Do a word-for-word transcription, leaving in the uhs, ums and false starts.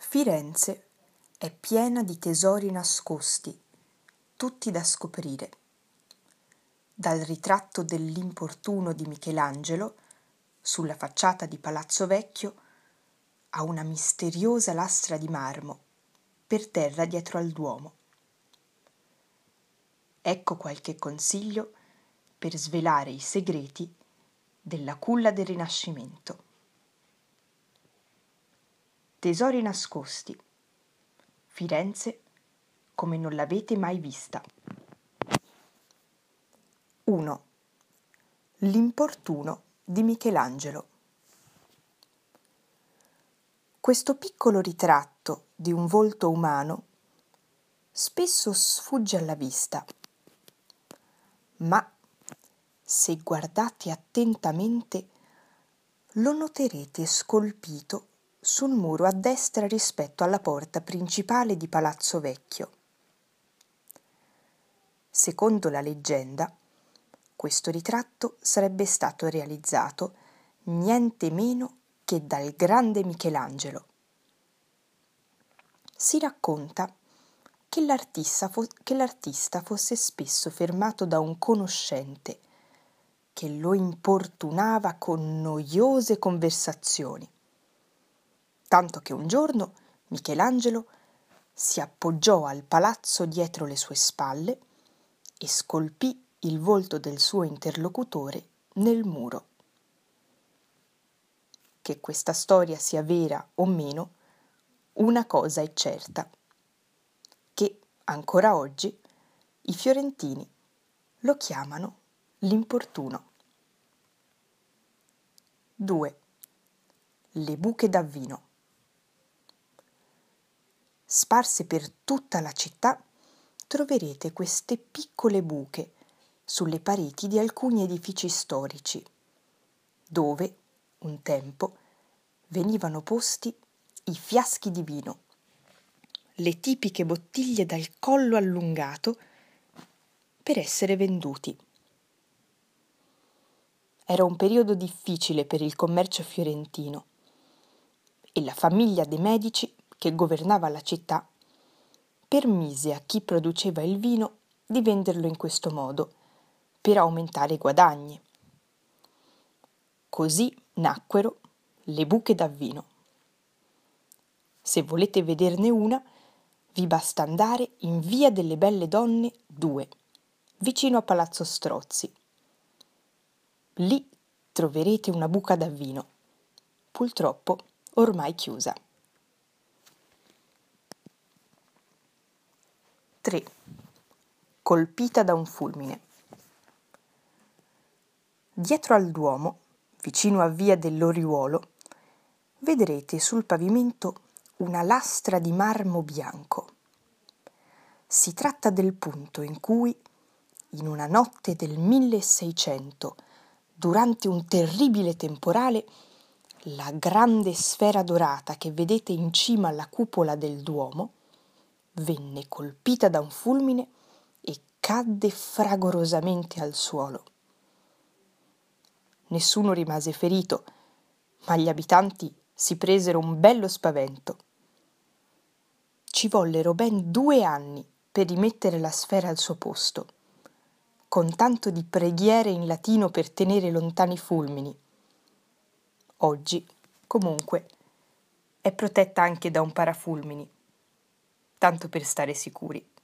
Firenze è piena di tesori nascosti, tutti da scoprire. Dal ritratto dell'Importuno di Michelangelo sulla facciata di Palazzo Vecchio a una misteriosa lastra di marmo per terra dietro al Duomo. Ecco qualche consiglio per svelare i segreti della culla del Rinascimento. Tesori nascosti. Firenze come non l'avete mai vista. uno. L'Importuno di Michelangelo. Questo piccolo ritratto di un volto umano spesso sfugge alla vista, ma se guardate attentamente lo noterete scolpito sul muro a destra rispetto alla porta principale di Palazzo Vecchio. Secondo la leggenda, questo ritratto sarebbe stato realizzato niente meno che dal grande Michelangelo. Si racconta che l'artista, fo- che l'artista fosse spesso fermato da un conoscente che lo importunava con noiose conversazioni, tanto che un giorno Michelangelo si appoggiò al palazzo dietro le sue spalle e scolpì il volto del suo interlocutore nel muro. Che questa storia sia vera o meno, una cosa è certa, che ancora oggi i fiorentini lo chiamano l'Importuno. due. Le buche da vino. Sparse per tutta la città troverete queste piccole buche sulle pareti di alcuni edifici storici, dove, un tempo, venivano posti i fiaschi di vino, le tipiche bottiglie dal collo allungato per essere venduti. Era un periodo difficile per il commercio fiorentino e la famiglia dei Medici, che governava la città, permise a chi produceva il vino di venderlo in questo modo per aumentare i guadagni. Così nacquero le buche da vino. Se volete vederne una, vi basta andare in Via delle Belle Donne due, vicino a Palazzo Strozzi. Lì troverete una buca da vino, purtroppo ormai chiusa. tre. Colpita da un fulmine. Dietro al Duomo, vicino a Via dell'Oriuolo, vedrete sul pavimento una lastra di marmo bianco. Si tratta del punto in cui, in una notte del milleseicento, durante un terribile temporale, la grande sfera dorata che vedete in cima alla cupola del Duomo venne colpita da un fulmine e cadde fragorosamente al suolo. Nessuno rimase ferito, ma gli abitanti si presero un bello spavento. Ci vollero ben due anni per rimettere la sfera al suo posto, con tanto di preghiere in latino per tenere lontani i fulmini. Oggi, comunque, è protetta anche da un parafulmini, tanto per stare sicuri.